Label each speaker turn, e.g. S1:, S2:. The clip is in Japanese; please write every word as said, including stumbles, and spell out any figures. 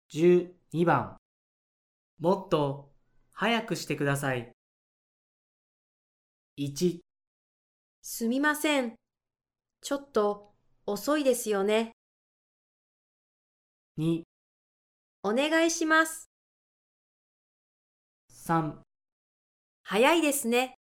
S1: じゅうにばん、もっと早くしてください。いち、
S2: すみません。ちょっと遅いですよね。
S1: に、
S2: お願いします。
S1: さん、
S2: 早いですね。